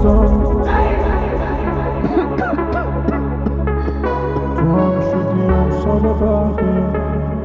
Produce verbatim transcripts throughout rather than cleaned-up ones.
خواستم تو هم شدی امسال بقیه.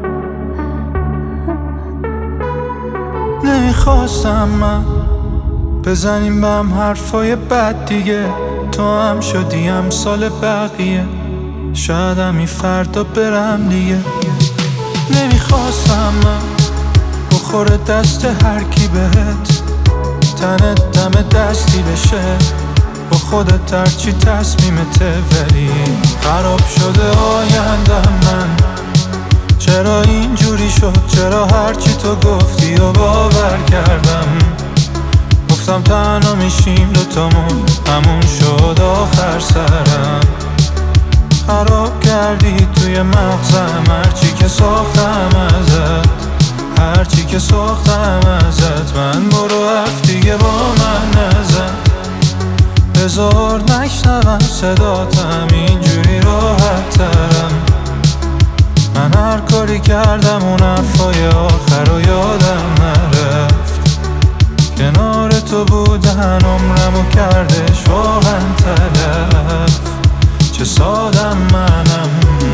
نمیخواستم من بزنیم به هم حرفای بد دیگه، تو هم شدی امسال بقیه، شاید همی فردا برم دیگه. نمیخواستم من بخوره دست هر کی بهت، تنت دم دستی بشه با خودت هرچی تصمیمته، ولی خراب شده آینده من. چرا اینجوری شد؟ چرا هرچی تو گفتی و باور کردم؟ گفتم تنها میشیم دوتامون، همون شد آخر سرم. خراب کردی توی مغزم هرچی که ساختم ازت، هرچی که ساختم ازت. من برو حرف دیگه با من نزن، بذار نشنوم صداتم، اینجوری راحت ترم. من هر کاری کردم اون حرفای آخر رو یادم نرفت، کنار تو بودن عمرمو کردش واقعا تلف. چه سادم منم.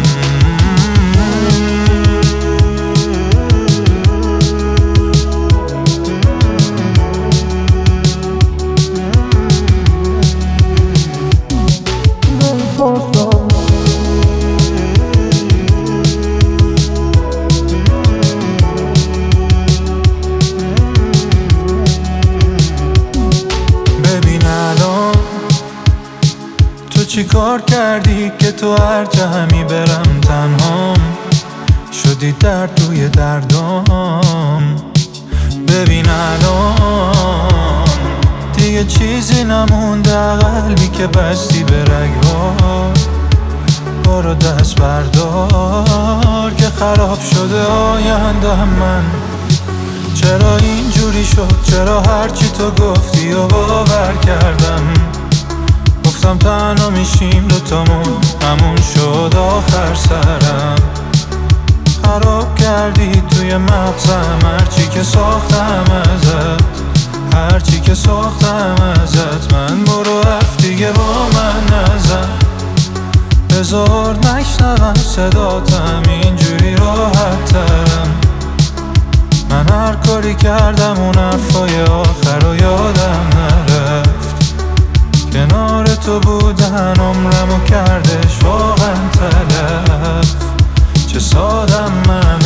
چی کار کردی که تو هر جا همی برم تنهام شدی درد توی دردام؟ ببین الان دیگه چیزی نمونده، قلبی که بستی به رگ‌ها. برو دست بردار که خراب شده آینده من. چرا اینجوری شد؟ چرا هرچی تو گفتی و باور کردم؟ گفتم تنها میشیم دوتامون، همون شد آخر سرم. خراب کردی توی مغزم هرچی که ساختم ازت، هرچی که ساختم ازت. من برو حرف دیگه با من نزن، بذار نشنوم صداتم، اینجوری راحت ترم. من هر کاری کردم اون حرفای آخر رو یادم نرفت، کنار تو بودن عمرمو کردش واقعا تلف. چه سادم من.